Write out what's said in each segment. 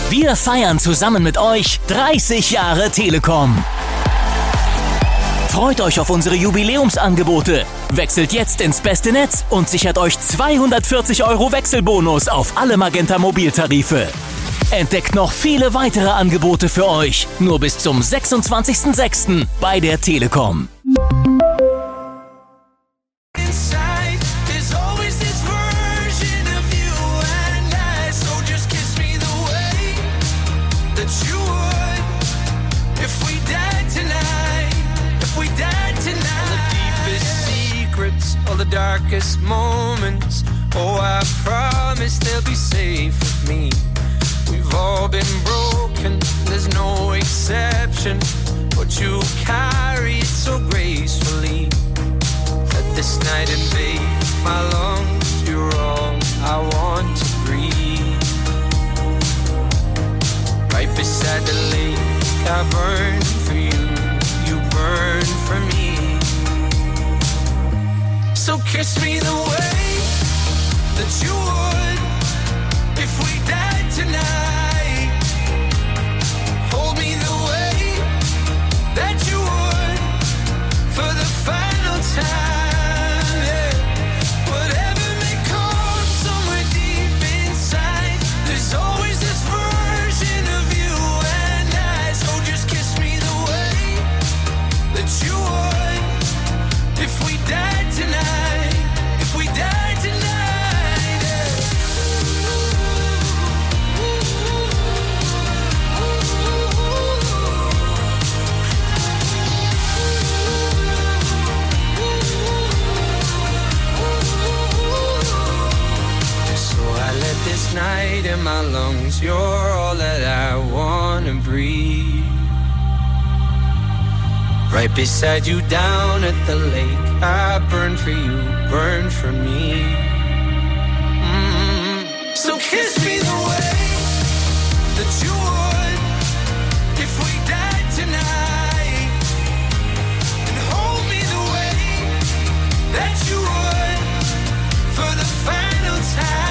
Wir feiern zusammen mit euch 30 Jahre Telekom. Freut euch auf unsere Jubiläumsangebote. Wechselt jetzt ins beste Netz und sichert euch 240 € Wechselbonus auf alle Magenta Mobiltarife. Entdeckt noch viele weitere Angebote für euch. Nur bis zum 26.06. bei der Telekom. The darkest moments, oh, I promise they'll be safe with me. We've all been broken, there's no exception, but you carry it so gracefully. Let this night invade my lungs, you're all I want to breathe. Right beside the lake, I burn for you, you burn for me. So kiss me the way that you would if we died tonight. Hold me the way that you would for the final time. Yeah. Whatever may come somewhere deep inside, there's always this version of you and I. So just kiss me the way that you would if we died tonight. This night in my lungs, you're all that I wanna breathe. Right beside you down at the lake, I burn for you, burn for me. So kiss me the way that you would if we died tonight, and hold me the way that you would for the final time.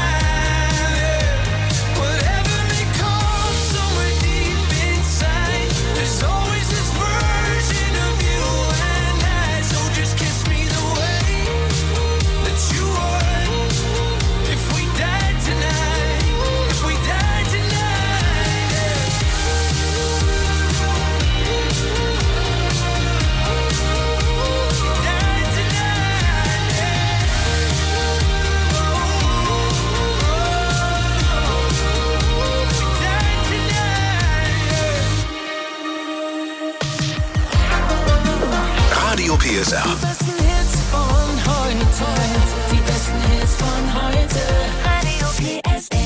PSR. Die besten Hits von heute. Die besten Hits von heute. Radio PSR.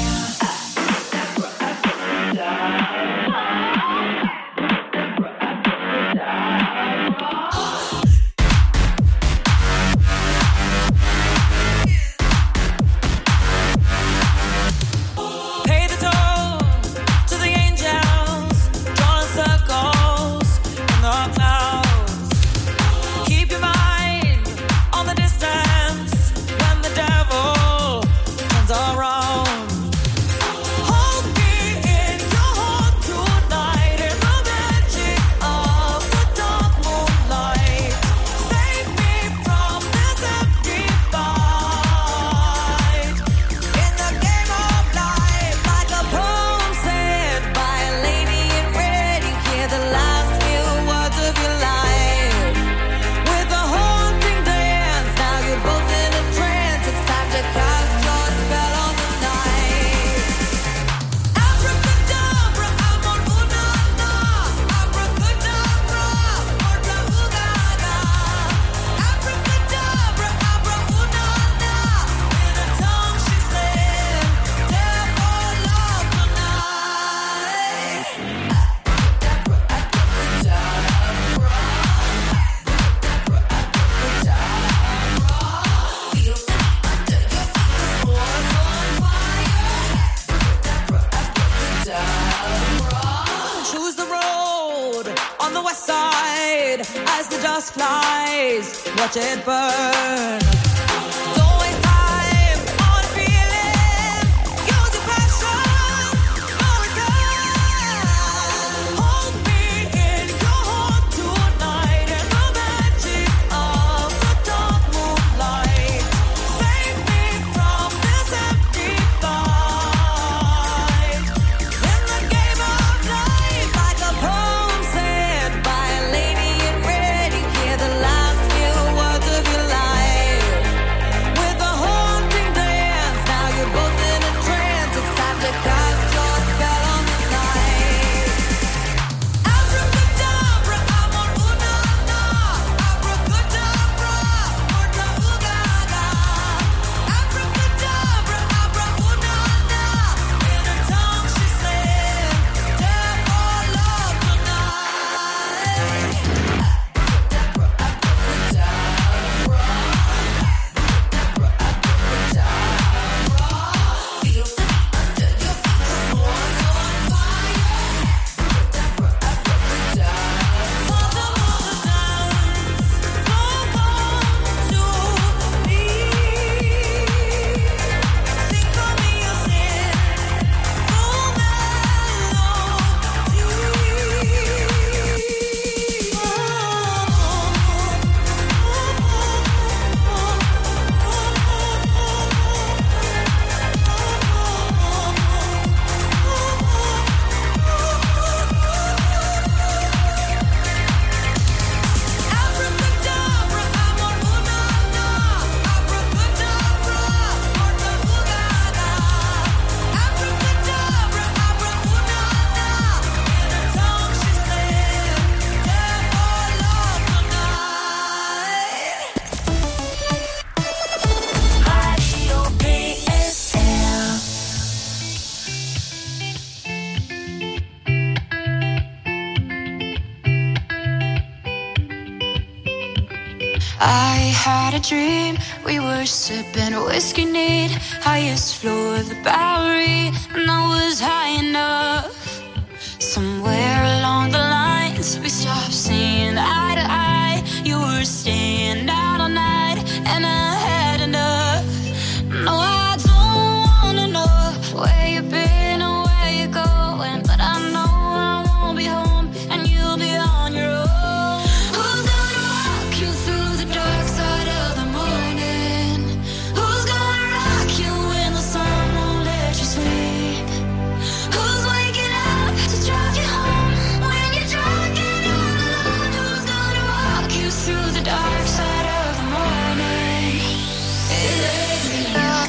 dust flies, watch it burn. Feeling, use your passion, no return. I had a dream, we were sipping whiskey neat, highest floor of the Bowery, and I was high enough. Somewhere along the lines, we stopped seeing eye to eye. You were staying out all night, and I had enough. No, I don't wanna know where you've been or where you're going, but I know I won't be home, and you'll be on your own. Who's gonna walk you through the dark side of the morning? Who's gonna rock you when the sun won't let you sleep? Who's waking up to drive you home when you're drunk and all alone? Who's gonna walk you through the dark side of the morning? It ain't me.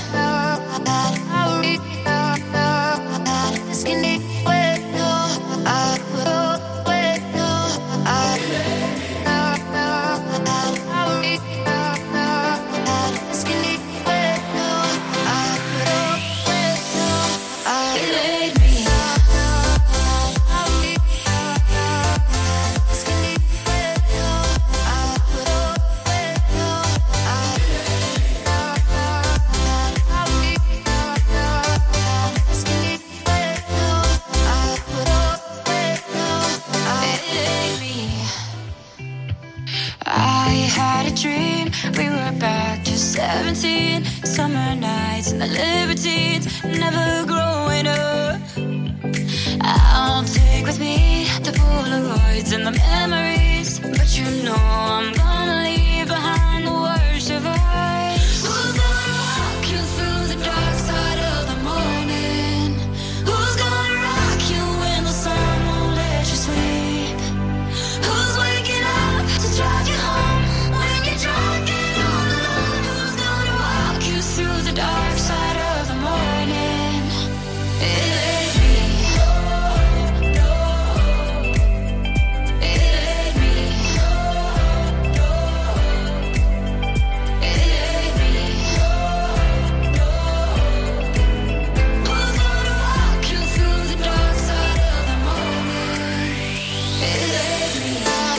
I had a dream, we were back to 17, summer nights and the libertines, never growing up. I'll take with me the Polaroids and the memories, but you know I'm gonna leave behind the worst of us. Who's gonna walk you through the dark side of the morning? Who's gonna rock you when the sun won't let you sleep? Who's waking up to drive you home when you're drunk and all alone? Who's gonna walk you through the dark side of the morning? It ain't me. It ain't me. It ain't me. Who's gonna walk you through the dark side of the morning? It ain't me.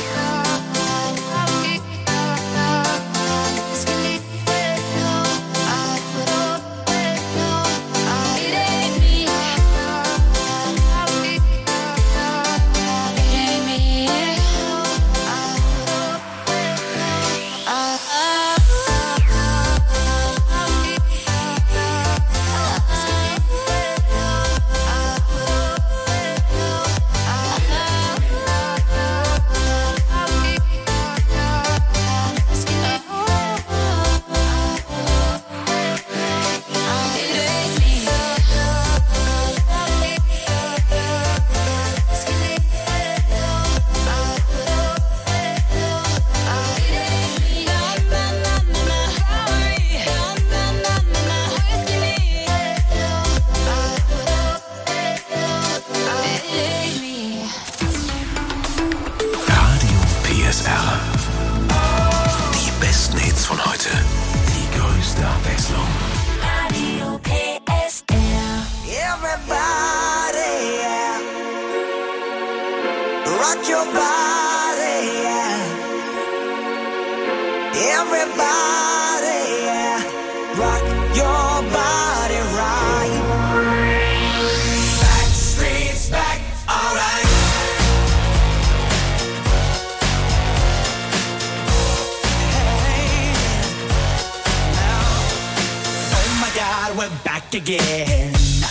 Radio PSR. Die besten Hits von heute. Die größte Abwechslung. Radio PSR. Everybody, yeah. Rock your body, yeah. Everybody, yeah. Rock your body right. Back streets back, alright. Hey, now, oh my God, we're back again.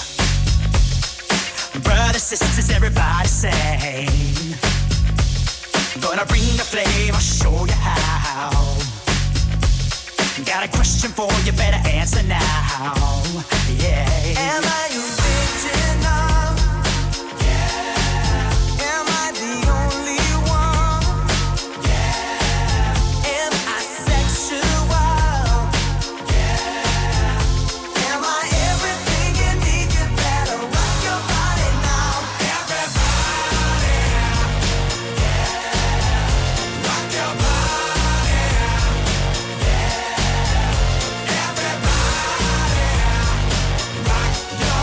Brothers, sisters, everybody sing. Gonna bring the flame, I'll show you how. Got a question for you, better answer now. Yeah. Am I original? Yeah. Am I the only one? Yeah. Am I sexual? Yeah. Am I everything you need? You better rock your body now. Everybody, yeah. Rock your body, yeah. Everybody, rock your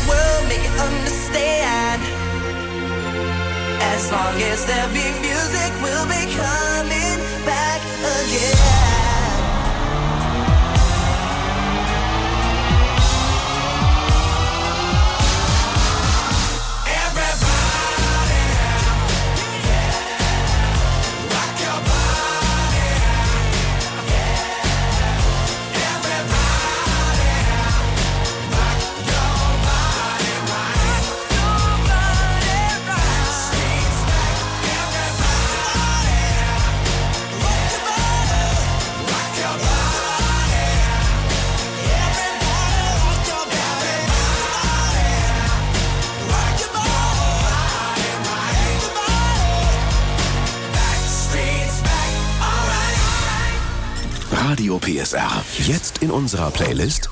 the world, make it understand. As long as there be music, we'll be coming back again. Radio PSR. Jetzt in unserer Playlist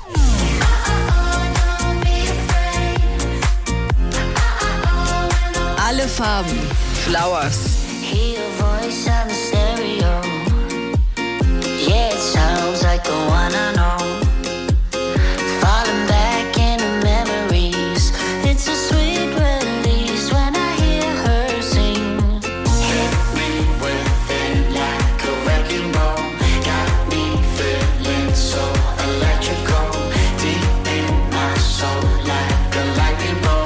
Alle Farben. Flowers. Hear your voice on the stereo. Yeah, it sounds like the one I know. Falling back into memories. It's a sweet release when I hear her sing. Hit me with it like a wrecking ball. Got me feeling so electrical. Deep in my soul like a lightning bolt.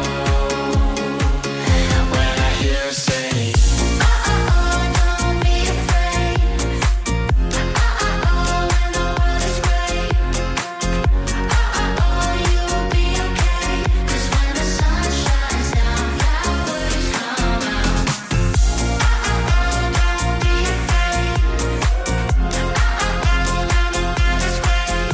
When I hear her say, don't be afraid. When the world is great. You'll be okay. 'Cause when the sun shines down, flowers come out. Don't be afraid. When the world is great.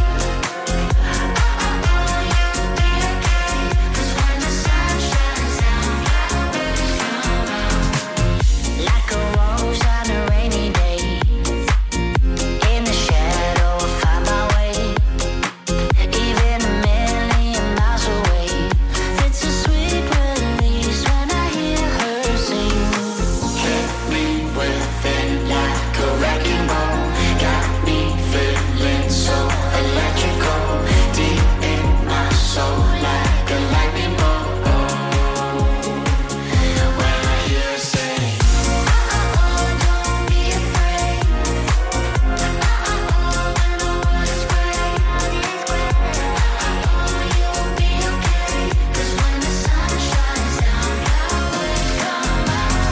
You'll be okay. 'Cause when the sun shines down, flowers come out. Like a rose on a rainy day. In the shadow, I find my way. Even a million miles away. It's a sweet release when I hear her sing. Hit me with it like a wrecking ball. Got me feeling so electrical. Deep in my soul like a lightning bolt. When I hear her say, don't be afraid. When the world is great. You'll be okay. 'Cause when the sun shines down, flowers come out.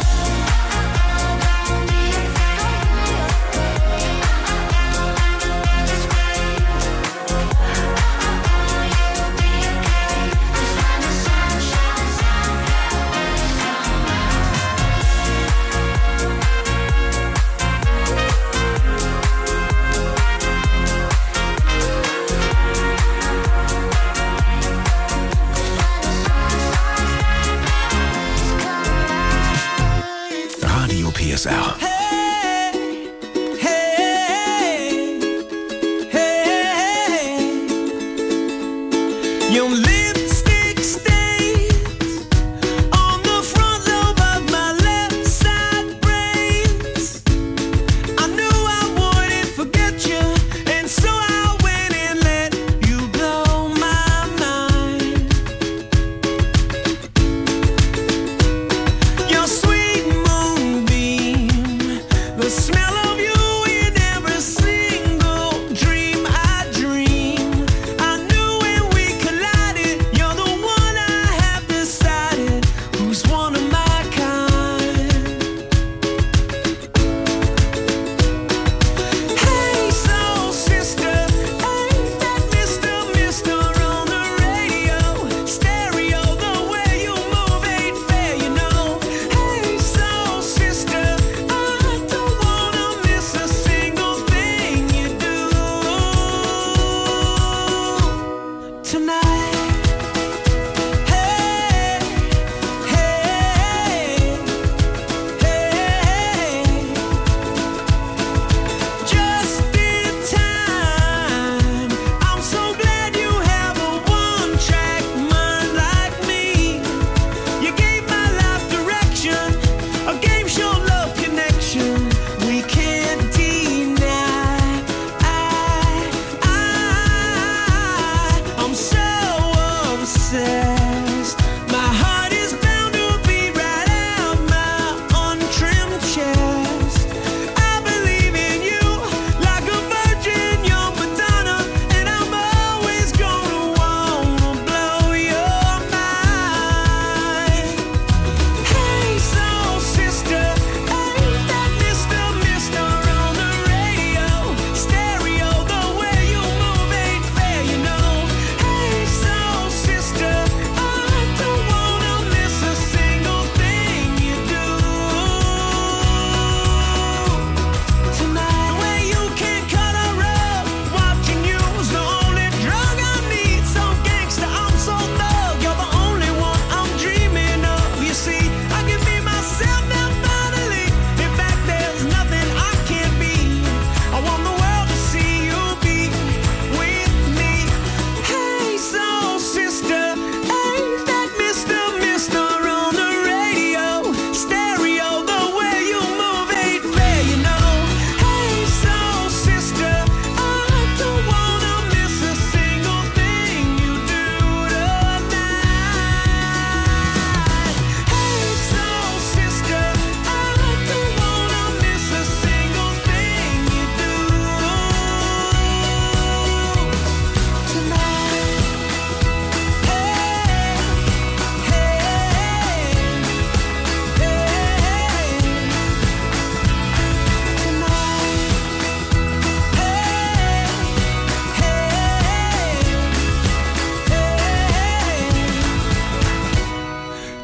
Don't be afraid. When the world is great. You'll be okay. 'Cause when the sun shines down, flowers come out. Radio PSR. Hey, hey, hey. Your lipstick stains on the front lobe of my left side brains. I knew I wouldn't forget you, and so I went and let you blow my mind. Your sweet moonbeams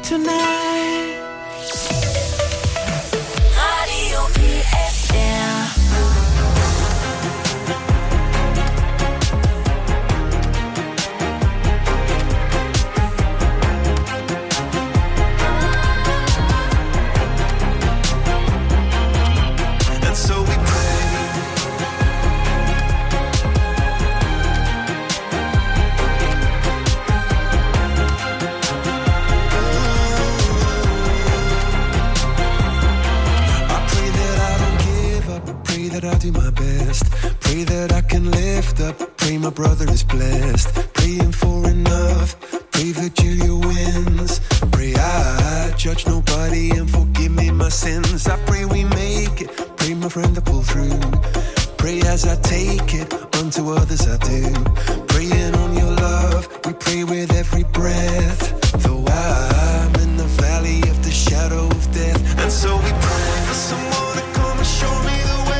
tonight. Radio PSR. And so we pray. That I'll do my best. Pray that I can lift up. Pray my brother is blessed. Praying for enough. Pray Virgilia wins. Pray I judge nobody and forgive me my sins. I pray we make it. Pray my friend to pull through. Pray as I take it. Unto others I do. Praying on your love. We pray with every breath. Though I'm in the valley of the shadow of death. And so we pray for someone to come and show me the way.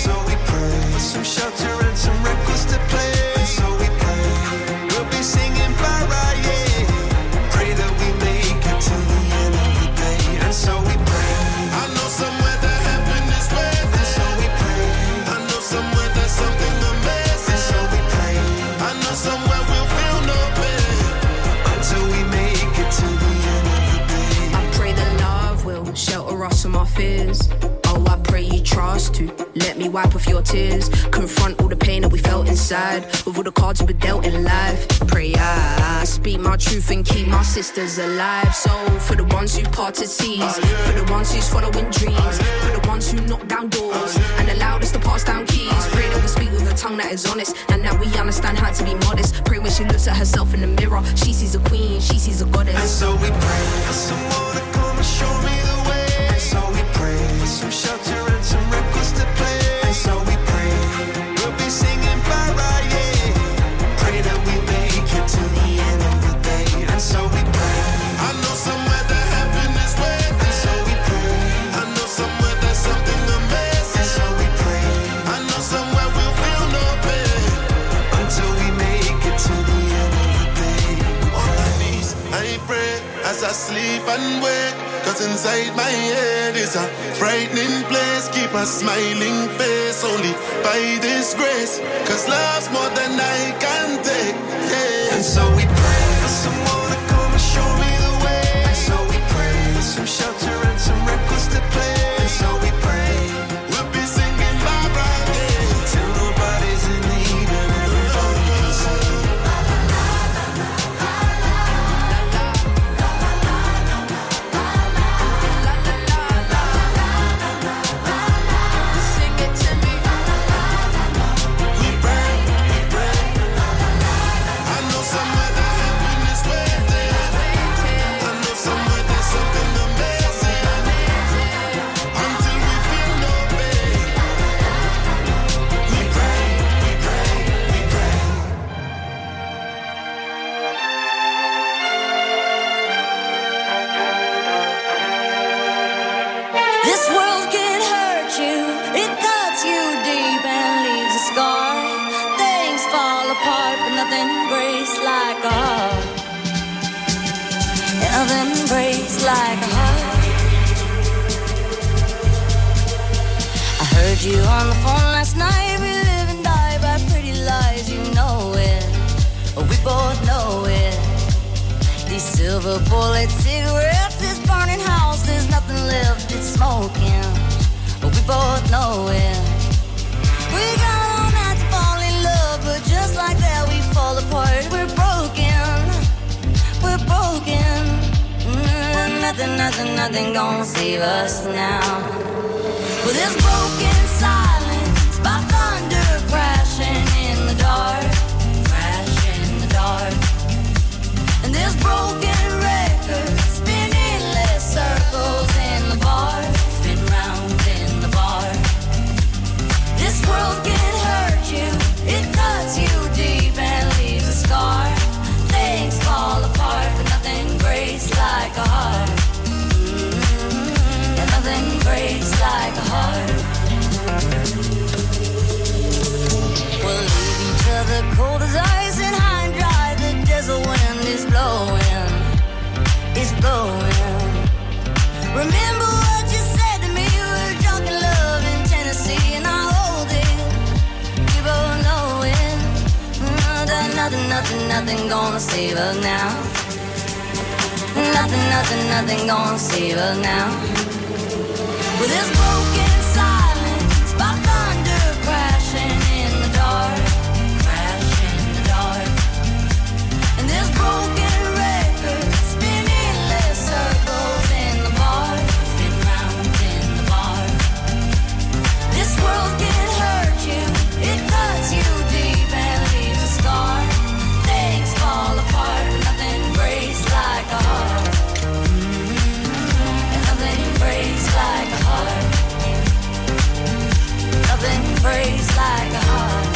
For some shelter and some records to play. And so we pray. We'll be singing Bara, yeah. Pray that we make it to the end of the day. And so we pray. I know somewhere that heaven is waiting. And so we pray. I know somewhere there's something amazing. And so we pray. I know somewhere we'll feel no pain until we make it to the end of the day. I pray that love will shelter us from our fears. Oh, I pray you trust to let me wipe off your tears. Confront all the pain that we felt inside. With all the cards we were dealt in life. Pray I speak my truth and keep my sisters alive. So for the ones who parted seas, for the ones who's following dreams, for the ones who knock down doors and allowed us to pass down keys. Pray that we speak with a tongue that is honest and that we understand how to be modest. Pray when she looks at herself in the mirror, she sees a queen, she sees a goddess. And so we pray for someone to come and show me the way. And so we pray for some shelter and some records to play. And so we pray. We'll be singing Bara, yeah. Pray that we make it to the end of the day. And so we pray. I know somewhere that heaven is waiting. And so we pray. I know somewhere there's something amazing. And so we pray. I know somewhere we'll feel no pain until we make it to the end of the day. On my knees, I pray as I sleep and wake. Cause inside my head is a frightening place. Keep a smiling face only by this grace. Cause love's more than I can take, yeah. And so we pray for someone to come and show me the way. And so we pray for some shelter and some records to play. And so we pray. We'll be singing Barbara, yeah. Till nobody's in need and everybody can sing. Nothing breaks like a heart. Nothing breaks like a heart. I heard you on the phone last night. We live and die by pretty lies. You know it, we both know it. These silver bullet cigarettes, this burning house, there's nothing left, it's smoking. We both know it. We got all night to fall in love, but just like that we fall apart. We're broken, we're broken. Nothing gonna save us now. Well, there's broken silence by thunder crashing in the dark, crashing in the dark. And there's broken records spinning less circles in the bar, spin round in the bar. This world can hurt you, it cuts you deep and leaves a scar. Things fall apart, but nothing breaks like a heart. And nothing breaks like a heart. nothing gonna save us now. Nothing, nothing, nothing gonna save us now. With this broken silence, by thunder crashing in the dark, crash in the dark. And this broken record spinning endless circles in the bar, spin round in the bar. This world can hurt you, it cuts you deep and leaves a scar. Things fall apart, but nothing breaks like a heart. And nothing breaks like a heart. Nothing breaks like a heart.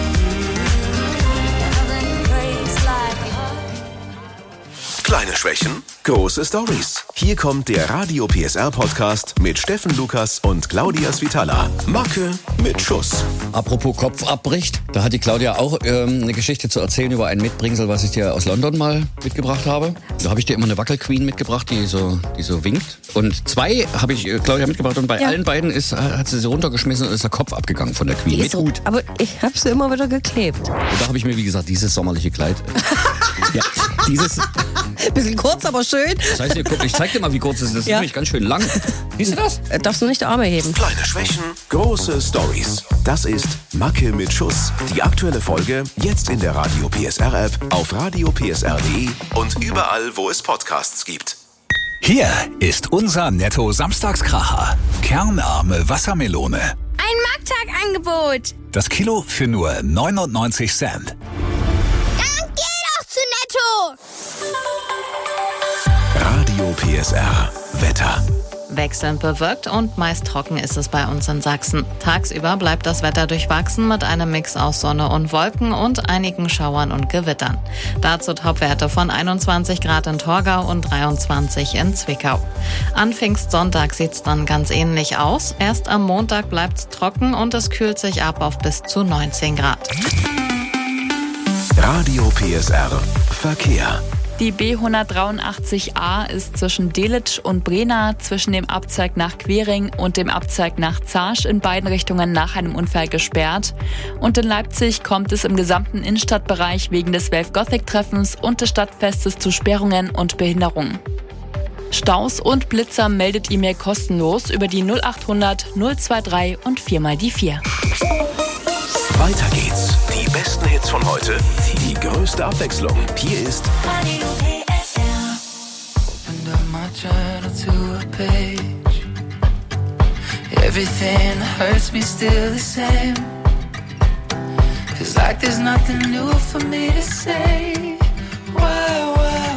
And nothing breaks like a heart. Kleine Schwächen, große Stories. Hier kommt der Radio PSR Podcast mit Steffen Lukas und Claudia Svitala. Macke mit Schuss. Apropos Kopf abbricht, da hat die Claudia auch eine Geschichte zu erzählen über ein Mitbringsel, was ich dir aus London mal mitgebracht habe. Da habe ich dir immer eine Wackelqueen mitgebracht, die so winkt. Und 2 habe ich Claudia mitgebracht und bei allen beiden hat sie runtergeschmissen und ist der Kopf abgegangen von der Queen. Mit Hut. Aber ich habe sie immer wieder geklebt. Und da habe ich mir, wie gesagt, dieses sommerliche Kleid. Ja, dieses. Bisschen kurz, aber schön. Das heißt, ich zeig dir mal, wie kurz es ist. Das ist nämlich ganz schön lang. Siehst du das? Darfst du nicht die Arme heben. Kleine Schwächen, große Stories. Das ist Macke mit Schuss. Die aktuelle Folge jetzt in der Radio PSR App, auf radiopsr.de und überall, wo es Podcasts gibt. Hier ist unser Netto-Samstagskracher. Kernarme Wassermelone. Ein Markttagangebot. Das Kilo für nur 99 Cent. Dann geh doch zu Netto. Radio PSR Wetter. Wechselnd bewölkt und meist trocken ist es bei uns in Sachsen. Tagsüber bleibt das Wetter durchwachsen mit einem Mix aus Sonne und Wolken und einigen Schauern und Gewittern. Dazu Topwerte von 21 Grad in Torgau und 23 in Zwickau. An Pfingstsonntag sieht's dann ganz ähnlich aus. Erst am Montag bleibt's trocken und es kühlt sich ab auf bis zu 19 Grad. Radio PSR Verkehr. Die B183a ist zwischen Delitzsch und Brena, zwischen dem Abzweig nach Quering und dem Abzweig nach Zarsch in beiden Richtungen nach einem Unfall gesperrt. Und in Leipzig kommt es im gesamten Innenstadtbereich wegen des Wave Gothic Treffens und des Stadtfestes zu Sperrungen und Behinderungen. Staus und Blitzer meldet E-Mail kostenlos über die 0800 023 und 4x4. Weiter geht's. Die besten Hits von heute, die größte Abwechslung. Hier ist Radio PSR. Opened up my journal to a page. Everything that hurts me still the same. Feels like there's nothing new for me to say. Why?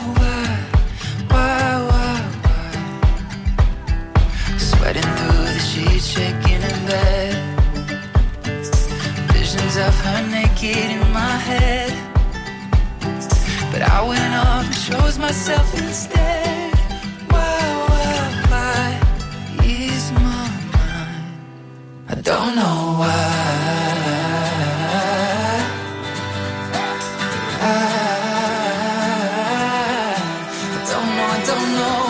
Sweating through the sheets, shaking in bed. Visions of her naked in my head. But I went off and chose myself instead. Why ease my mind? I don't know why. I don't know.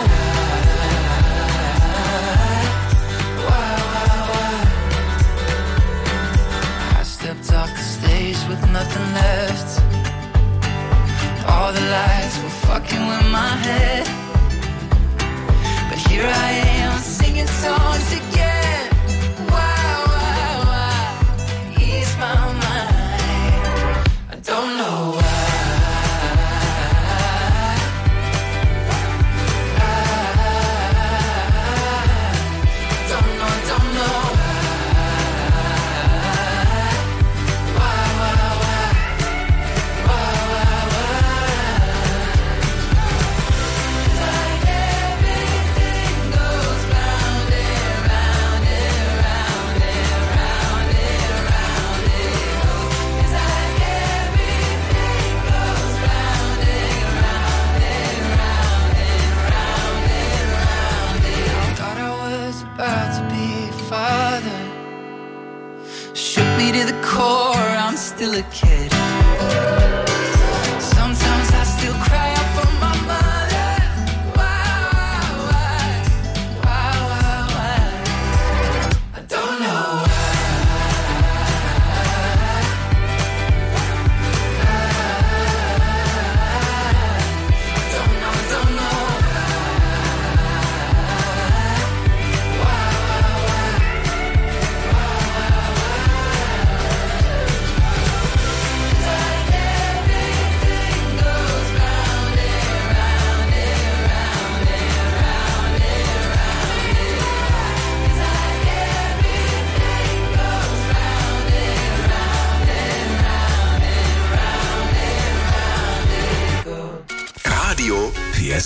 I stepped off the stage with nothing left. All the lights were fucking with my head. But here I am singing songs again. Why ease my mind? I don't know why.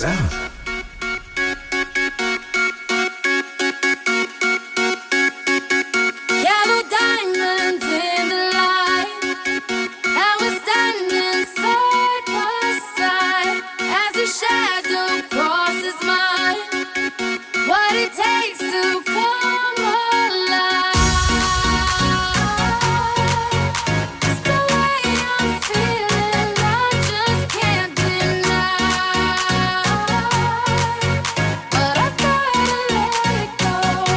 PSR. Yellow diamonds in the light, and we're standing side by side as your shadow crosses mine. What it takes to come alive. It's the way I'm feeling, I just can't deny. But I gotta let it go.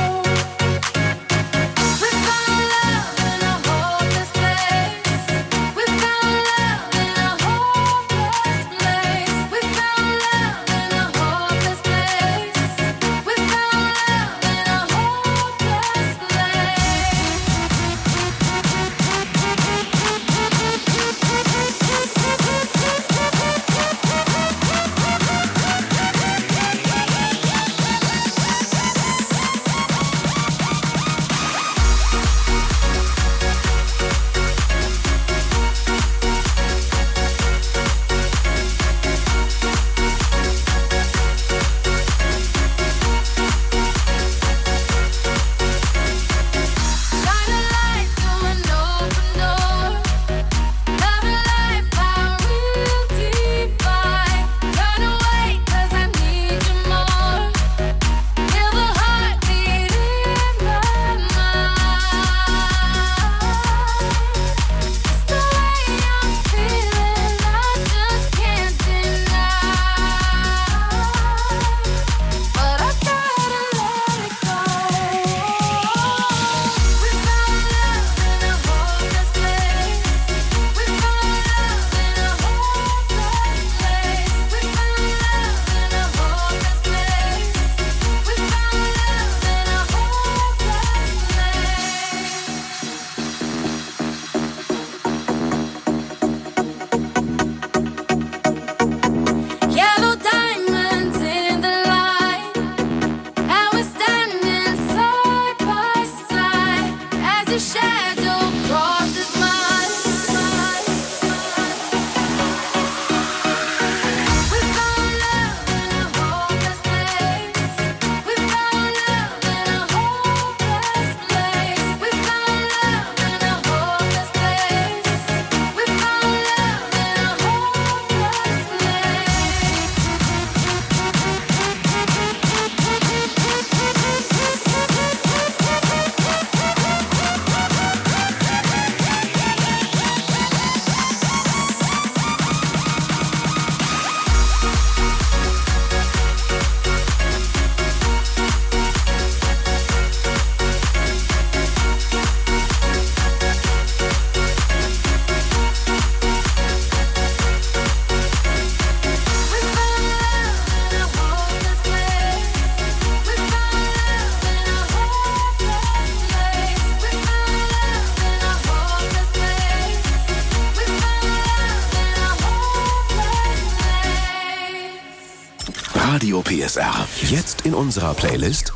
We found love in a hopeless place. We found love in a hopeless place. We found love in a hopeless place. We found love in a hopeless shine a light through an open door. Love and life, our real divide. Turn away 'cause I need you more. Feel the heartbeat in my mind. It's the way I'm feeling, I just can't deny. But I gotta let it go. We found love in a hopeless place. We found love in a hopeless place. We found love in a hopeless place. We found love in a hopeless place. Yellow diamonds in the light, and we're standing side by side as your shadow crosses mine. We found love in a hopeless place. We found love in a hopeless place. We found love in a hopeless place. We found love in a hopeless Radio PSR. Jetzt in unserer Playlist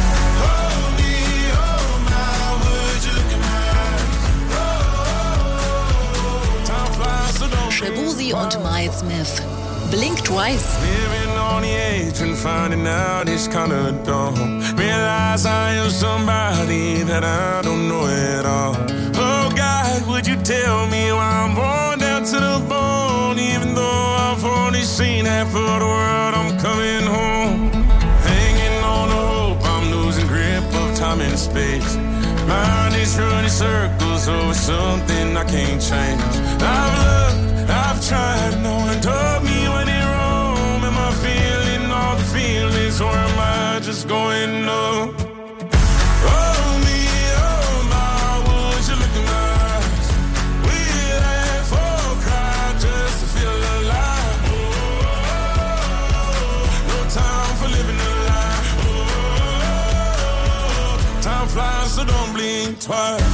Shabuzi und Miles Smith. Blink Twice. Living on the edge and finding out it's kinda dumb. Realize I am somebody that I don't know at all. Oh God, would you tell me why I'm worn down to the bone? Even though I've only seen half of the world, I'm coming home. Hanging on to hope, I'm losing grip of time and space. Mind is running circles over something I can't change. I've looked, I've tried, no one told me when it wrong. Am I feeling all the feelings, or am I just going numb? Oh me, oh my, would you look in my eyes? We laugh or cry just to feel alive. No time for living a lie. Time flies, so don't blink twice.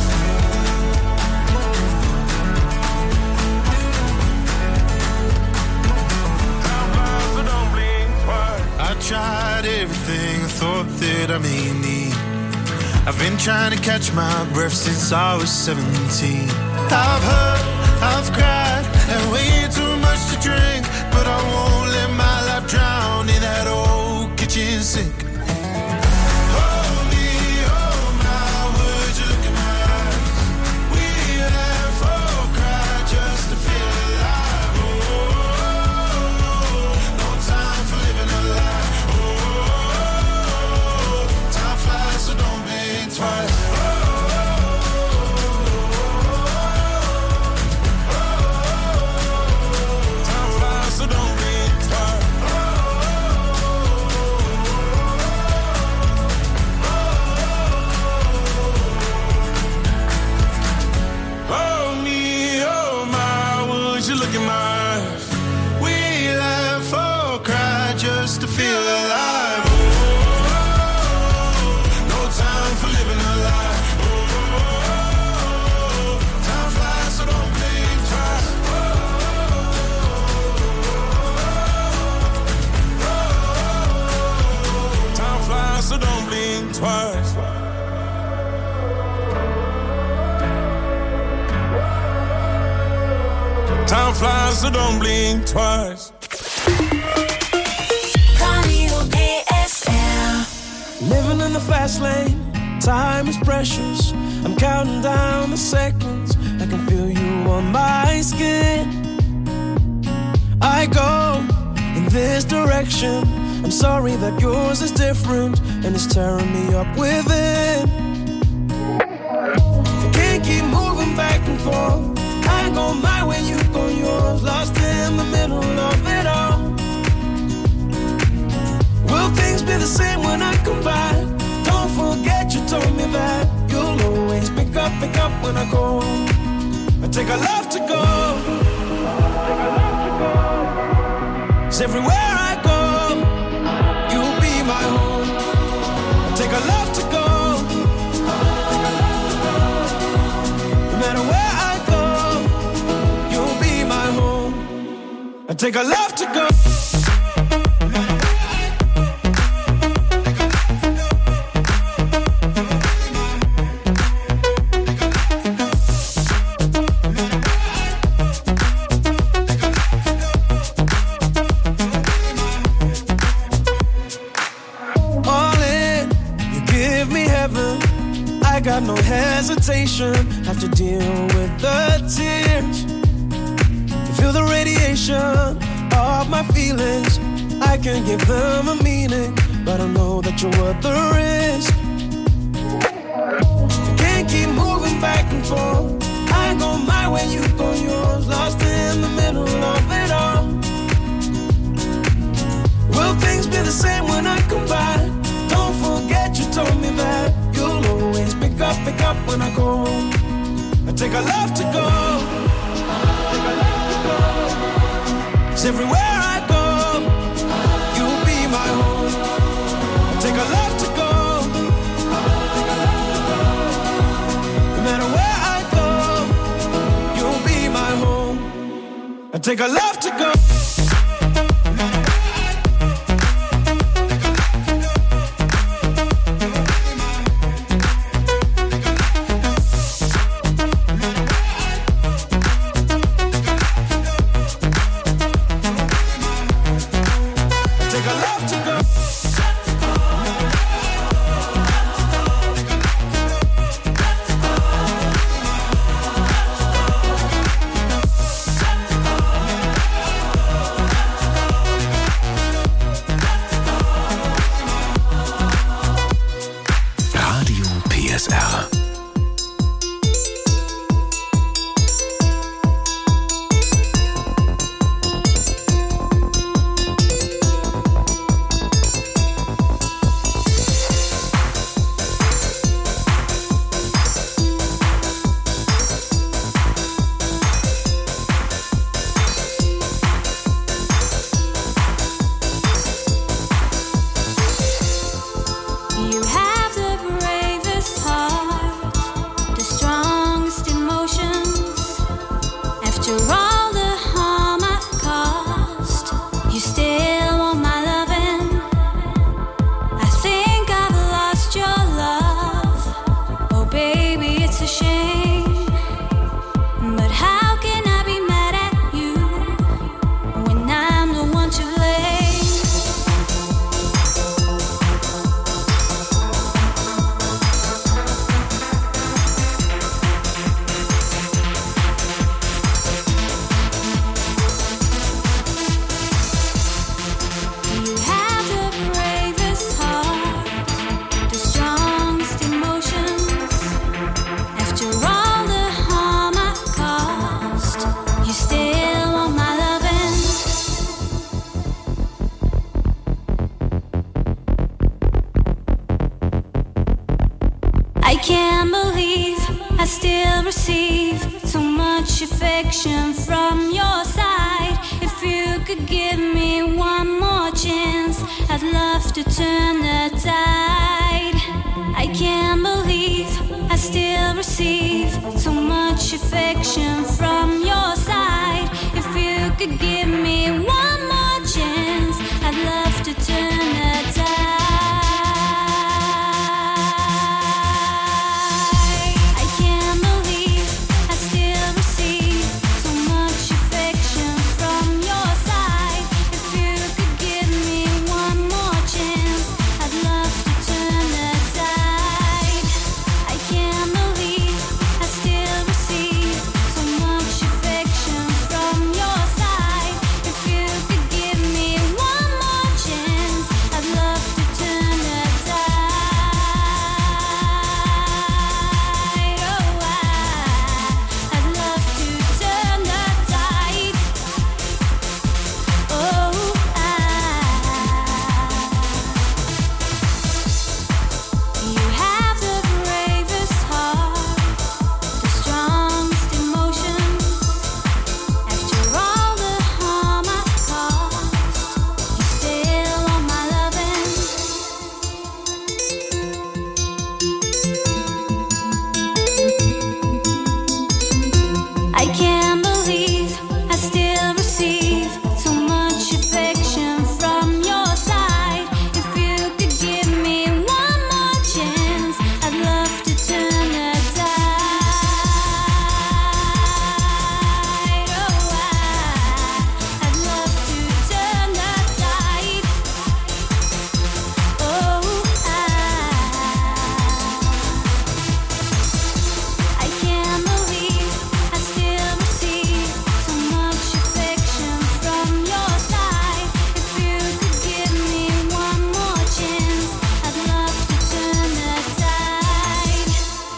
I tried everything I thought that I may need. I've been trying to catch my breath since I was 17. I've hurt, I've cried, and way too much to drink, but I won't let my life drown in sick. Hold me, hold my, would you look in my eyes? We laugh or cry just to feel alive. Oh, no time for living a lie. Oh, time flies, so don't blink twice. Time flies, so don't blink twice. Oh me, oh my, would you look in my eyes? We laugh or cry just to feel alive. Oh, no time for living a lie. Oh, time flies, so don't blink twice. Time flies, so don't blink twice. Time flies, so don't blink twice. Living in the fast lane, time is precious. I'm counting down the seconds. I can feel you on my skin. I go in this direction. I'm sorry that yours is different and it's tearing me up within. I can't keep moving back and forth. I go my way, you go yours. Lost in the middle of it all. Will things be the same when I come back? Don't forget you told me that you'll always pick up when I go. I take a love to go. 'Cause everywhere I go, you'll be my home. I take a love to go. No matter where I go, you'll be my home. I take a love to go. I got no hesitation, have to deal with the tears. Feel the radiation of my feelings. I can give them a meaning, but I know that you're worth the risk. I can't keep moving back and forth. I go my way, you go yours. Lost in the middle of it all. Will things be the same when I come back? Don't forget you told me that you'll always pick up when I go. I take a love to go. 'Cause everywhere I go, you'll be my home. I take a love to go. No matter where I go, you'll be my home. I take a love to go. can't believe I still receive so much affection from your side. If you could give me one more chance, I'd love to turn the tide. I can't believe I still receive so much affection from your side. If you could give me one more chance, I'd love to turn the tide. I can't believe I still receive so much affection from your side. If you could give me one more chance, I'd love to turn the tide. I can't believe I still receive so much affection from your side. If you could give me one more chance, I'd love to turn the tide. Oh, I'd love to turn the tide. Oh, you have the bravest heart, the strongest emotions. After all the harm I've caused, you still want my loving. I can't believe I still receive so much affection from your side. If you could give me one more chance, I'd love to turn the tide. Oh, I'd love to turn the tide. Oh, I can't believe I still receive so much affection from your side. If you could give me one more chance, I'd love to turn the tide.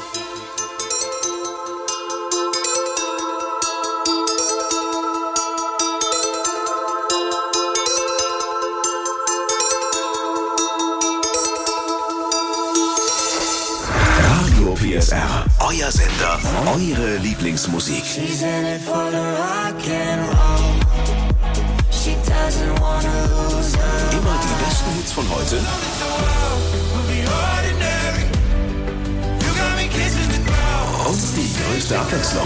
Radio PSR, euer Sender, eure Lieblingsmusik. She's in it for the rock and roll. She doesn't wanna lose her. Immer die besten Hits von heute You got me kissing the ground. und die größte Abwechslung.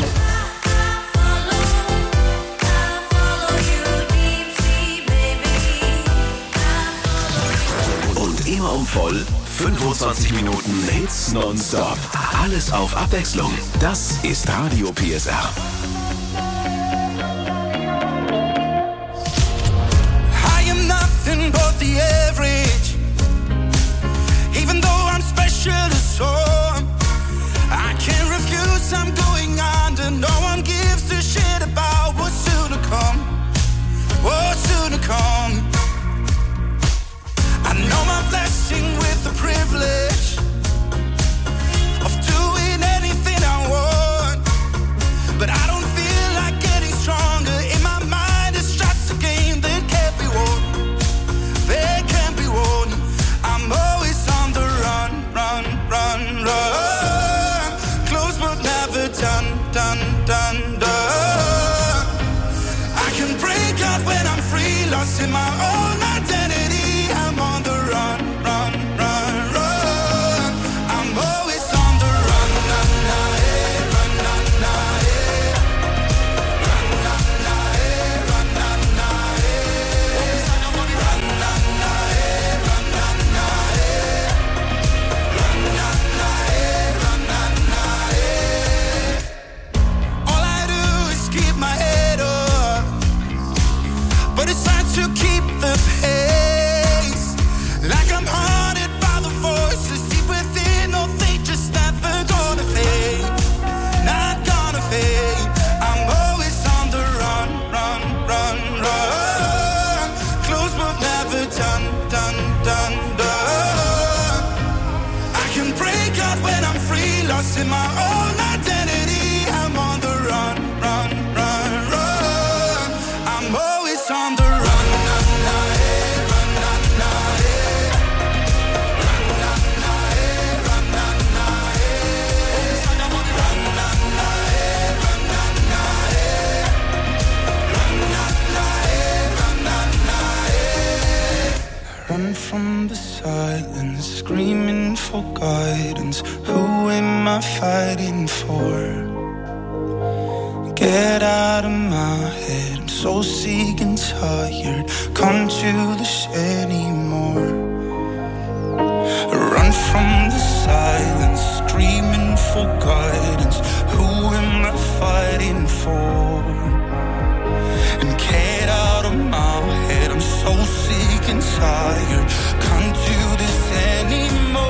Und immer um voll 25 Minuten Hits nonstop. Alles auf Abwechslung. Das ist Radio PSR. I am nothing but the average. Even though I'm special to some, I can't refuse, I'm going under. No one gives a shit about what's soon to come. What's soon to come. I know my blessing with the privilege of doing anything I want, but I don't feel Run from the silence, screaming for guidance. Who am I fighting for? Get out of my head, I'm so sick and tired. Can't do this anymore. Run from the silence, screaming for guidance. Who am I fighting for? And get out of my head, I'm so sick and tired. Can't do this anymore.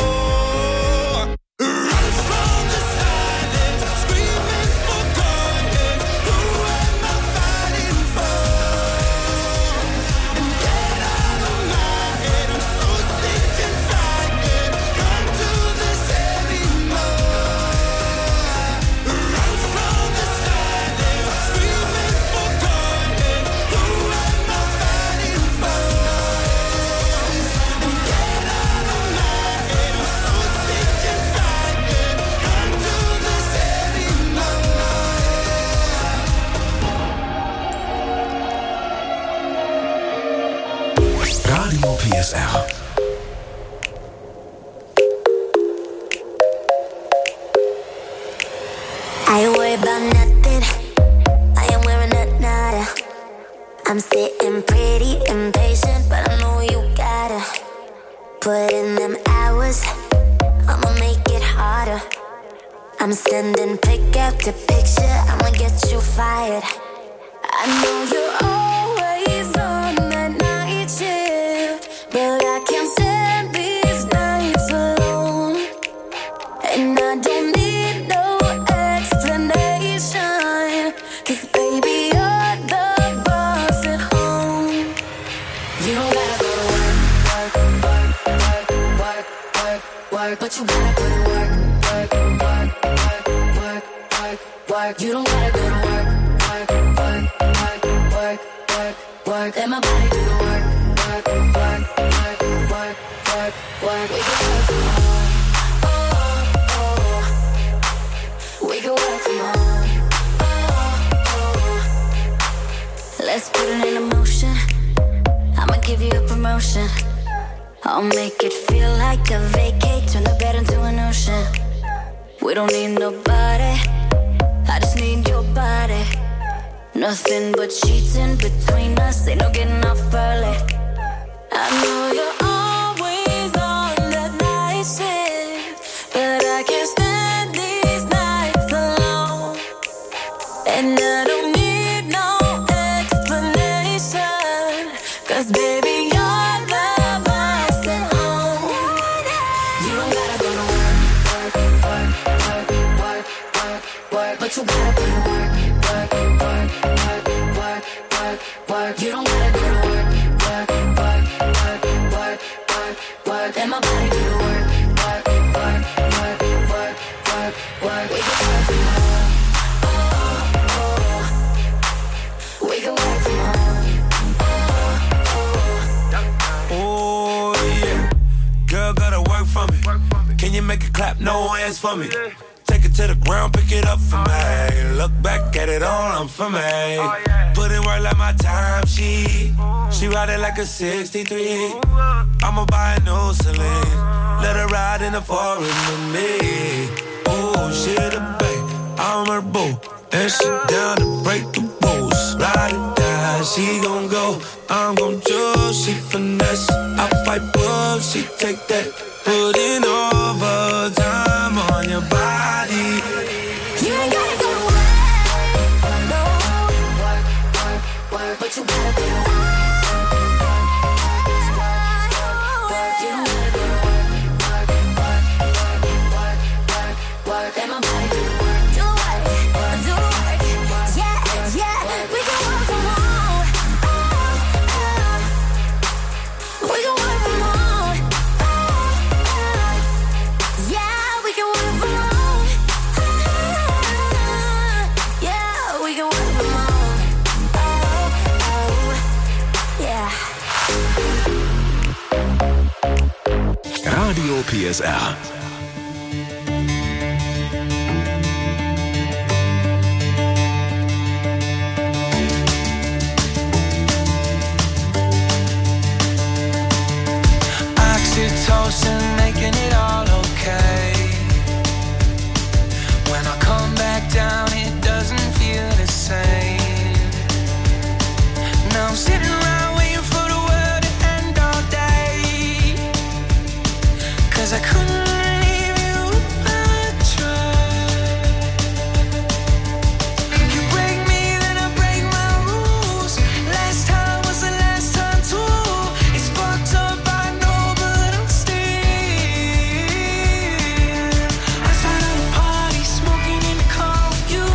Run from the silence, screaming for guidance. Who am I fighting for? And get out of my head, I'm so sick and tired. Can't do this anymore. Run from the silence, screaming for guidance. Who am I fighting for? And get out of my head, I'm so sick and tired. Can't do this anymore. Radio PSR. I worry about nothing. I am wearing a nada. I'm sitting pretty impatient, but I know you gotta put in them hours. I'ma make it harder. I'm sending pick after picture. I'ma get you fired. I know you're always on that night shift, but I can't stand these nights alone. And I don't need no explanation, 'cause baby, you're the boss at home. You don't gotta go to work, work, work, work, work, work, work, but you gotta put in work, work, work, work, work, work, work. You don't gotta go to work, work, work, work, work, work, work. Let my body do the work, work, work, work, work, work, work. We can work from home. Oh, oh. We can work from home. Oh, oh. Let's put it in motion. I'ma give you a promotion. I'll make it feel like a vacate. Turn the bed into an ocean. We don't need nobody. I just need your body. Nothing but sheets in between us. Ain't no getting off early. I know you're always on that night shift, but I can't stand these nights alone. And I don't need no explanation, 'cause baby, you're the boss at home. You don't gotta go to work, work, work, work, work, work, work, but you gotta put in work, work, work, work, work, work, work. You don't gotta go to work, work, work, work, work, work, work. Let my body do the work, work, work, work, work, work, work. We can work from home. Oh, oh. We can work from home. Oh yeah, girl gotta work for me. Can you make it clap? No hands for me. Take it to the ground, pick it up for me. Look back at it all, I'm for me. Put in work like my time she ride it like a 63. I'ma buy a new Celine. Let her ride in the foreign with me. Oh, she the babe, I'm her boo. And she down to break the rules. Ride or die, she gon' go. I'm gon' choose, she finesse. I fight up, she take that. Put in overtime on your body. You ain't gotta go to work, no. Work, work, work, but you gotta put in work. You don't gotta go to work, work, work, work, work, work. Let my body do the work. Do work, do work. Yeah, yeah, we can work from home. We can work from home. Yeah, we can work from home. Yeah, we can work from home. Yeah. Radio PSR. a toast and making it all okay. When I come back down, it doesn't feel the same. Now I'm sitting around waiting for the world to end all day. 'Cause I couldn't leave you if I tried. You break me, then I break my rules. Last time was the last time too. It's fucked up, I know, but I'm still outside of the party, smoking in the car with you.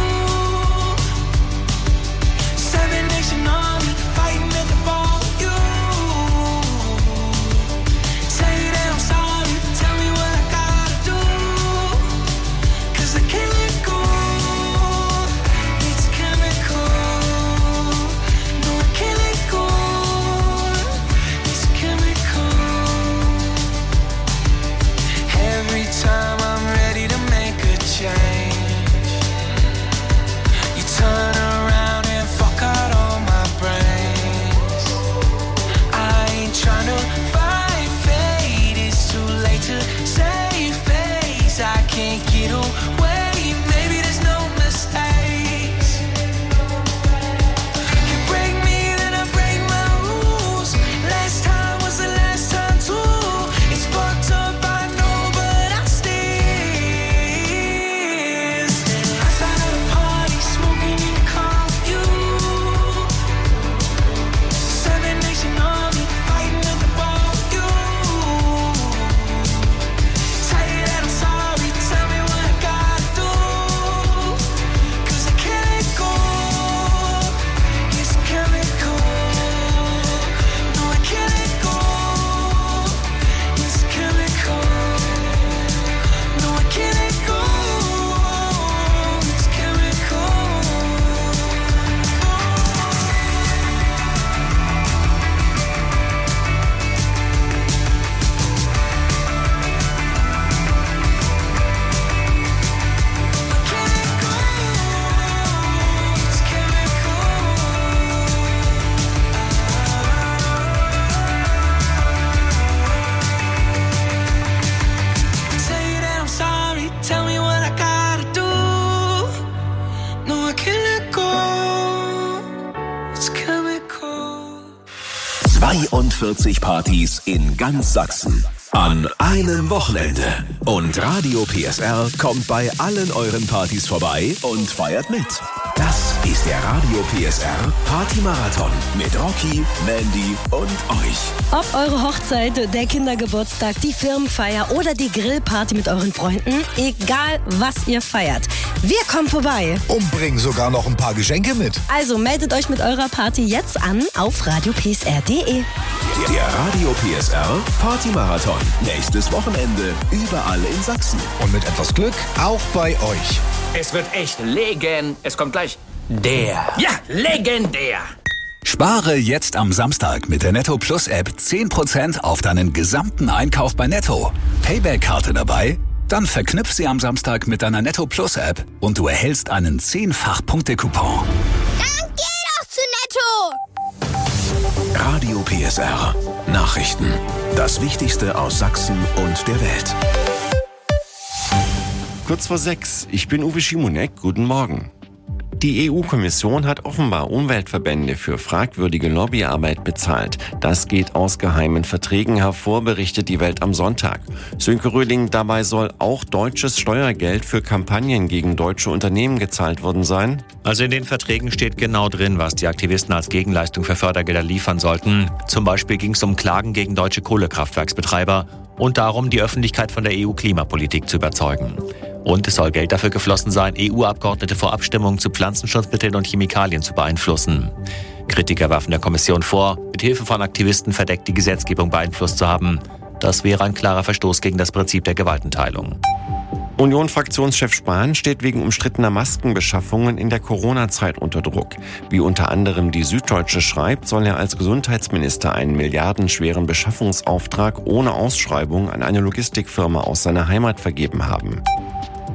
7 Nation Army, fighting at the bar with you. Say that I'm sorry, tell me what I gotta do. 'Cause I can't let go. It's chemical. No, I can't let go. It's chemical. Every time I'm ready to make a change, you turn around and fuck out all my brains. I ain't tryna fight fate, it's too late to save face. I can't get away, maybe there's no mistakes. You break me, then I break my rules. Last time was the last time too. It's fucked up, I know, but I still outside of the party, smoking in the car with you. 7 Nation Army, fighting at the bar with you. Say that I'm sorry, tell me what I gotta do. 'Cause I can't let go. It's chemical. No, I can't let go. It's chemical. No, I can't let go. It's chemical. Say that I'm sorry, tell me what I gotta do. No, I can't let go. It's chemical. 42 Partys in ganz Sachsen. An einem Wochenende. Und Radio PSR kommt bei allen euren Partys vorbei und feiert mit. Das ist der Radio PSR Party-Marathon mit Rocky, Mandy und euch. Ob eure Hochzeit, der Kindergeburtstag, die Firmenfeier oder die Grillparty mit euren Freunden, egal was ihr feiert. Wir kommen vorbei. Und bringen sogar noch ein paar Geschenke mit. Also meldet euch mit eurer Party jetzt an auf radiopsr.de. Der Radio PSR Party-Marathon. Nächstes Wochenende überall in Sachsen. Und mit etwas Glück auch bei euch. Es wird echt es kommt gleich Ja, legendär. Spare jetzt am Samstag mit der Netto Plus App 10% auf deinen gesamten Einkauf bei Netto. Payback-Karte dabei? Dann verknüpf sie am Samstag mit deiner Netto Plus App und du erhältst einen 10-fach-Punkte-Coupon. Dann geh doch zu Netto! Radio PSR. Nachrichten. Das Wichtigste aus Sachsen und der Welt. Kurz vor 6. Ich bin Uwe Schimonek. Guten Morgen. Die EU-Kommission hat offenbar Umweltverbände für fragwürdige Lobbyarbeit bezahlt. Das geht aus geheimen Verträgen hervor, berichtet die Welt am Sonntag. Sönke Röhling, dabei soll auch deutsches Steuergeld für Kampagnen gegen deutsche Unternehmen gezahlt worden sein. Also in den Verträgen steht genau drin, was die Aktivisten als Gegenleistung für Fördergelder liefern sollten. Zum Beispiel ging es um Klagen gegen deutsche Kohlekraftwerksbetreiber und darum, die Öffentlichkeit von der EU-Klimapolitik zu überzeugen. Und es soll Geld dafür geflossen sein, EU-Abgeordnete vor Abstimmungen zu Pflanzenschutzmitteln und Chemikalien zu beeinflussen. Kritiker werfen der Kommission vor, mit Hilfe von Aktivisten verdeckt die Gesetzgebung beeinflusst zu haben. Das wäre ein klarer Verstoß gegen das Prinzip der Gewaltenteilung. Union-Fraktionschef Spahn steht wegen umstrittener Maskenbeschaffungen in der Corona-Zeit unter Druck. Wie unter anderem die Süddeutsche schreibt, soll er als Gesundheitsminister einen milliardenschweren Beschaffungsauftrag ohne Ausschreibung an eine Logistikfirma aus seiner Heimat vergeben haben.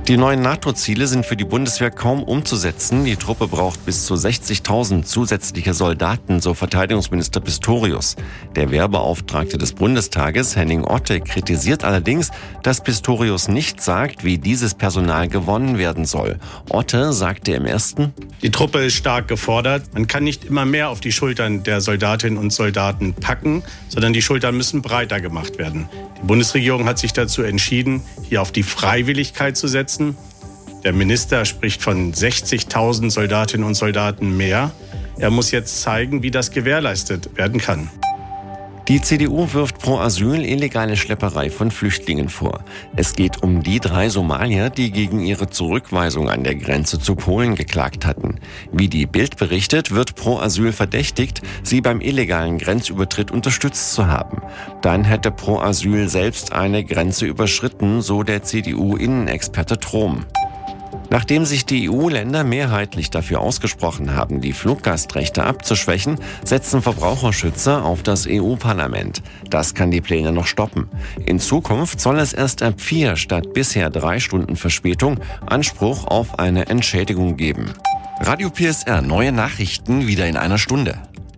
Die neuen NATO-Ziele sind für die Bundeswehr kaum umzusetzen. Die Truppe braucht bis zu 60.000 zusätzliche Soldaten, so Verteidigungsminister Pistorius. Der Wehrbeauftragte des Bundestages, Henning Otte, kritisiert allerdings, dass Pistorius nicht sagt, wie dieses Personal gewonnen werden soll. Otte sagte im ersten: Die Truppe ist stark gefordert. Man kann nicht immer mehr auf die Schultern der Soldatinnen und Soldaten packen, sondern die Schultern müssen breiter gemacht werden. Die Bundesregierung hat sich dazu entschieden, hier auf die Freiwilligkeit zu setzen. Der Minister spricht von 60.000 Soldatinnen und Soldaten mehr. Er muss jetzt zeigen, wie das gewährleistet werden kann. Die CDU wirft pro Asyl illegale Schlepperei von Flüchtlingen vor. Es geht um die 3 Somalier, die gegen ihre Zurückweisung an der Grenze zu Polen geklagt hatten. Wie die Bild berichtet, wird pro Asyl verdächtigt, sie beim illegalen Grenzübertritt unterstützt zu haben. Dann hätte pro Asyl selbst eine Grenze überschritten, so der CDU-Innenexperte Trom. Nachdem sich die EU-Länder mehrheitlich dafür ausgesprochen haben, die Fluggastrechte abzuschwächen, setzen Verbraucherschützer auf das EU-Parlament. Das kann die Pläne noch stoppen. In Zukunft soll es erst ab 4 statt bisher 3 Stunden Verspätung Anspruch auf eine Entschädigung geben. Radio PSR, neue Nachrichten wieder in einer Stunde.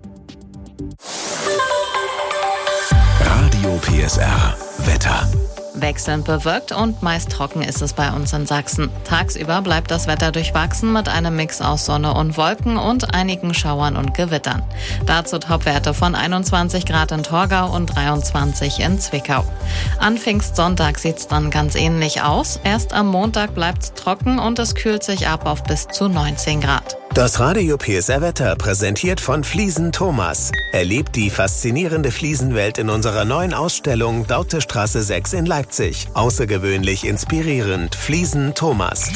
Radio PSR, Wetter. Wechselnd bewölkt und meist trocken ist es bei uns in Sachsen. Tagsüber bleibt das Wetter durchwachsen mit einem Mix aus Sonne und Wolken und einigen Schauern und Gewittern. Dazu Topwerte von 21 Grad in Torgau und 23 in Zwickau. An Pfingstsonntag sieht's dann ganz ähnlich aus. Erst am Montag bleibt's trocken und es kühlt sich ab auf bis zu 19 Grad. Das Radio PSR Wetter präsentiert von Fliesen Thomas. Erlebt die faszinierende Fliesenwelt in unserer neuen Ausstellung Daute-Straße 6 in Leipzig. Außergewöhnlich inspirierend. Fliesen Thomas.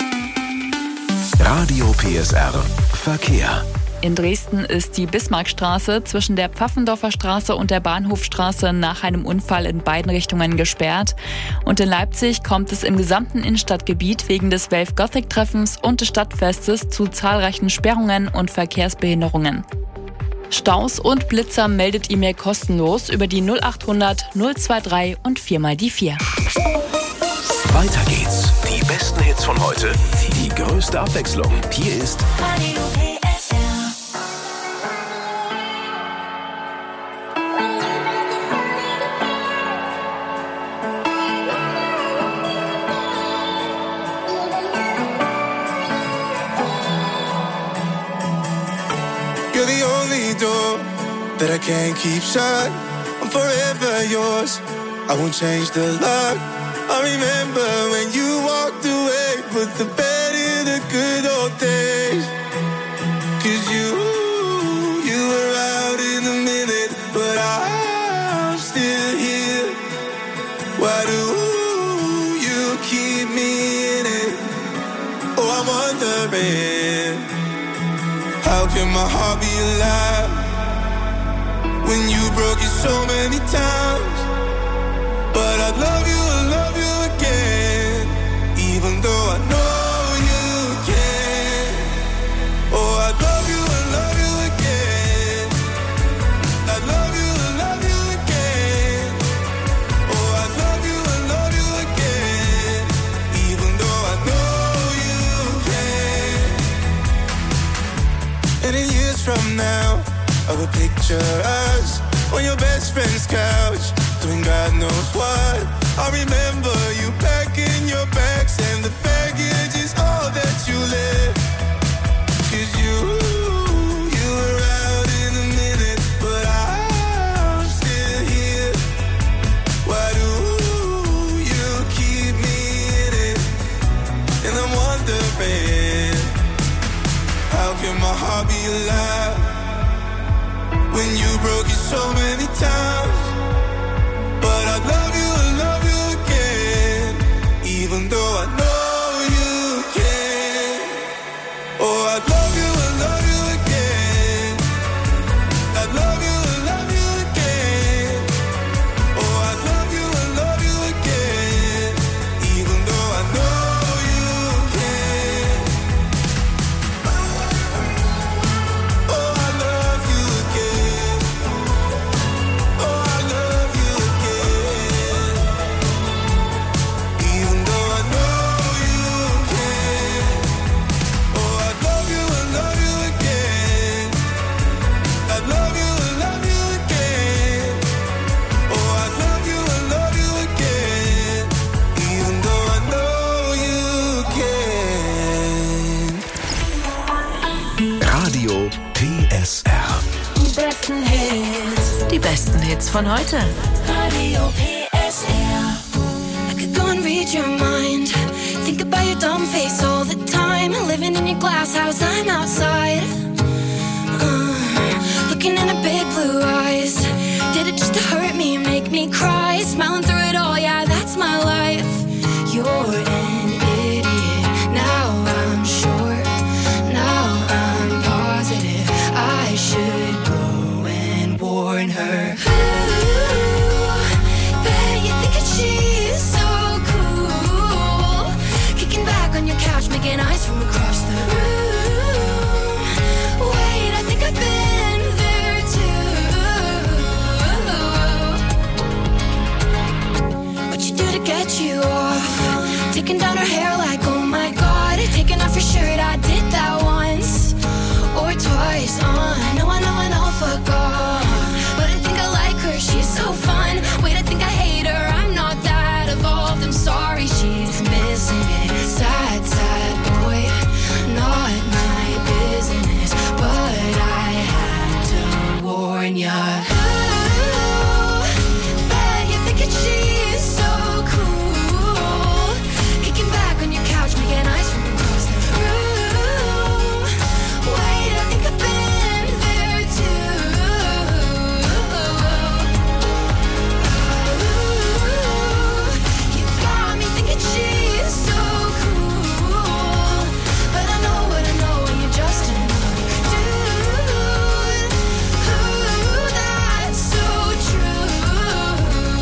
Radio PSR Verkehr. In Dresden ist die Bismarckstraße zwischen der Pfaffendorfer Straße und der Bahnhofstraße nach einem Unfall in beiden Richtungen gesperrt. Und in Leipzig kommt es im gesamten Innenstadtgebiet wegen des Wave Gothic Treffens und des Stadtfestes zu zahlreichen Sperrungen und Verkehrsbehinderungen. Staus und Blitzer meldet E-Mail kostenlos über die 0800 023 und 4x4. Weiter geht's. Die besten Hits von heute, die größte Abwechslung. Hier ist Radio PSR. You're the only door that I can't keep shut. I'm forever yours. I won't change the lock. I remember when you walked away, put the bed in the good old days. 'Cause you were out in a minute, but I'm still here. Why do you keep me in it? Oh, I'm wondering, how can my heart be alive when you broke it so many times? But I love you again, even though I know you can. Oh, I love you again. I love you again. Oh, I love you again, even though I know you can. And in years from now, I will picture us on your best friend's couch, doing God knows what. I remember you packing your bags, and the baggage is all that you left. 'Cause you were out in a minute, but I'm still here. Why do you keep me in it? And I'm wondering, how can my heart be alive when you broke it so many times? But I love you again, even though I know you can. Oh, I love you again. I love you again. Oh, I love you again, even though I know you can. Oh, I love you again. Oh, I von heute. Radio PSR. I could go and read your mind. Think about your dumb face all the time. Living in your glass house, I'm outside. Looking in her big blue eyes. Did it just to hurt me, make me cry? Smiling through it all, yeah, that's my life. You're an idiot. Now I'm sure. Now I'm positive. I should go and warn her. Bet you think that she's so cool. Kicking back on your couch, making eyes from across the room. Wait, I think I've been there too. What you do to get you off? Taking down her hair like, oh my god. Taking off your shirt, I did that once or twice. I know, fuck off. But I think I like her, she's so fun. Wait, I think I hate her, I'm not that evolved. I'm sorry, she's missing it. Sad, sad boy, not my business. But I had to warn ya. Bet you're thinking she's so cool. Kicking back on your couch, making eyes from across the room. Wait, I think I've been there too. You got me thinking she's so cool. But I know what I know, and you're just another dude. That's so true.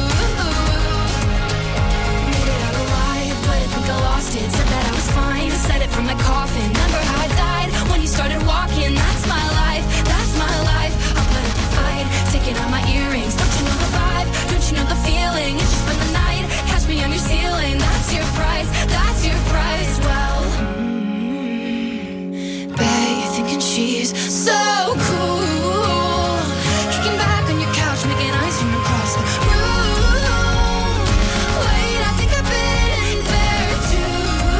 Made it out alive, but I think I lost it. Said that I was fine, said it from my coffin. Remember how I died when you started walking? That's my life, that's my life. I'll put up a fight, taking out my earrings. Don't you know the vibe? Don't you know the feeling? It's just spend the night, catch me on your ceiling. That's your price, that's your price. Well, bet you're thinking she's so cool. Kicking back on your couch, making eyes from across the room. Wait, I think I've been there too.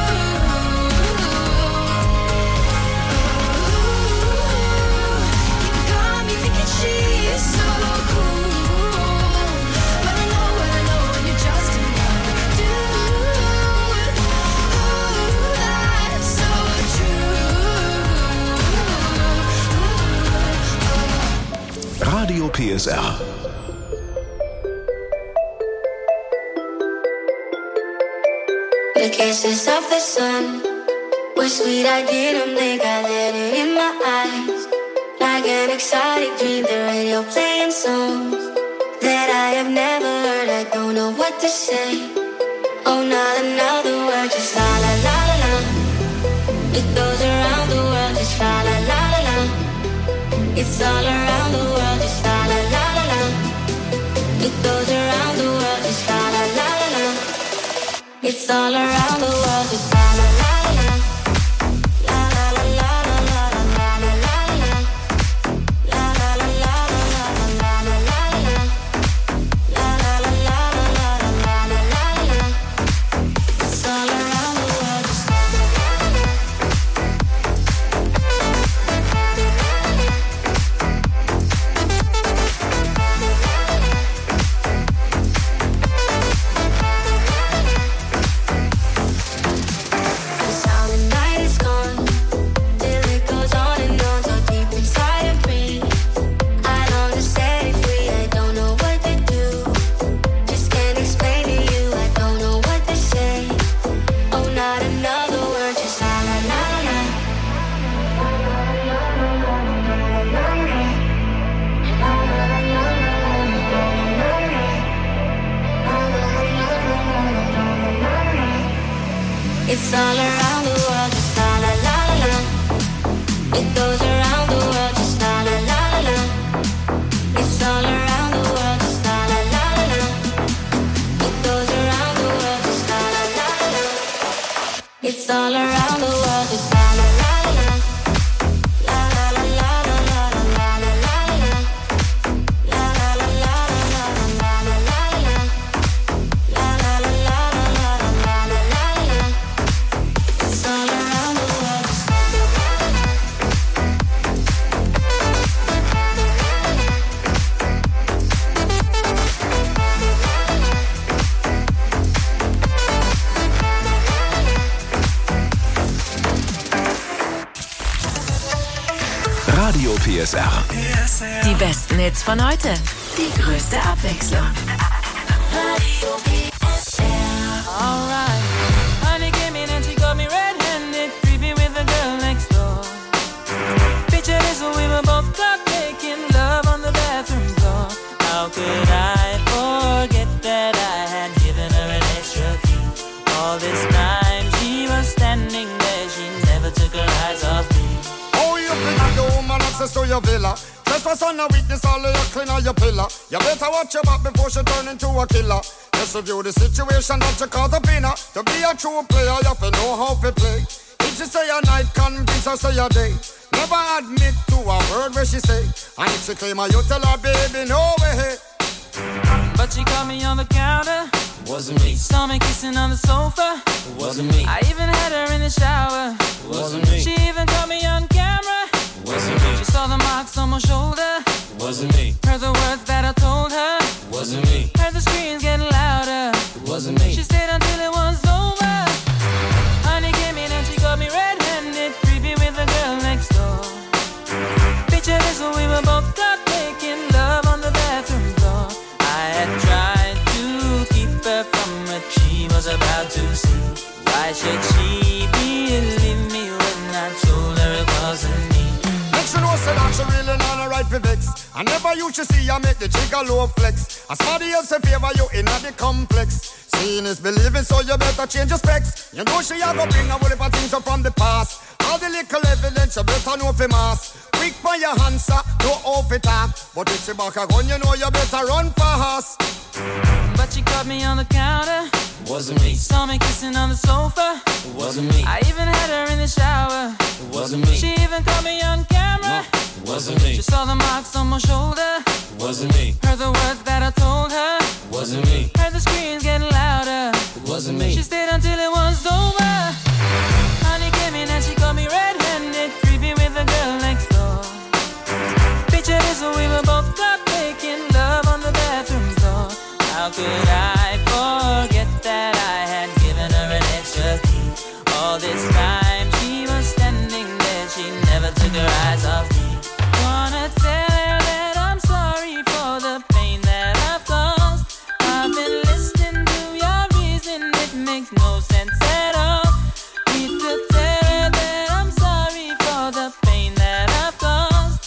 You got me thinking she's so cool. But I know what I know, and you're just another dude. That's so true. Radio PSR. The kisses of the sun were sweet, I didn't think I let it in my eyes. Like an exotic dream, the radio playing songs that I have never heard. I don't know what to say. Oh, not another word, just la la la la la. It goes around the world, just la la la la la. It's all around the world, just la la la la la. It goes around the world, just la la la la la. It's all around the world, just la la la la la. La la la la la la la la la la. La la la la la la la la la. La la la la la la la la la. It's all around the world, just la la la la. Cause how the night is gone till it goes on and on, so deep inside of me. I don't understand it free, I don't know what to do. Just can't explain to you, I don't know what to say. Oh, not another word, just la la la la. It's all around the world, just la la la la la. It goes around the world, just la la la la la. It's all around the world, just la la la la la. It goes around the world, just la la la la la. It's all around the world, just la la la la la. La la la la la la la la la la. La la la la la la la la la. La la la la la la la la la. It's all around the world, just la la la la. PSR. Die besten Hits von heute. Die größte Abwechslung. Alright, honey came in and she got me red-handed, creepy with the girl next door. Picture this, we were both caught making love on the bathroom floor. How could I forget that I had given her an extra key? All this time she was standing there, she never took her eyes off me. Oh, you think I'm the woman access to your villa? Trespass on a weakness, all of your clean on your pillar. You better watch your back before she turn into a killer. Just review the situation that you call the winner. To be a true player, you have to know how to play. If she say a night, convince her say a day. Never admit to a word where she say. And if she claim her, you tell her, baby, no way. But she caught me on the counter. Wasn't me. Saw me kissing on the sofa. Wasn't me. I even had her in the shower. Wasn't me. She even caught me on camera. Wasn't me. She saw the marks on my shoulder. Wasn't me. Heard the words that I told her. Wasn't me. Heard the screams getting louder. Wasn't me. She stayed until it was over. Honey came in and she got me red-handed, creepy with the girl next door. Picture this, we were both caught making love on the bathroom floor. I had tried to keep her from what she was about to see. Why should she believe me when I told her it wasn't me? Next you know say that she really not a right for vex. I never used to see I make the jigger low flex. As somebody else in favor you in the complex. Seeing is believing, so you better change your specs. You know she a go bring a whole heap of things up from the past. All the little evidence you better know for mass. Quick for your answer, no off it talk. But if she back a gun, you know you better run fast. But she caught me on the counter. Wasn't me. Saw me kissing on the sofa. Wasn't me. I even had her in the shower. Wasn't me. She even caught me on camera. Wasn't me. She saw the marks on my shoulder. Wasn't me. Heard the words that I told her. Wasn't me. Heard the screams getting louder. Wasn't me. She stayed until it was over. Honey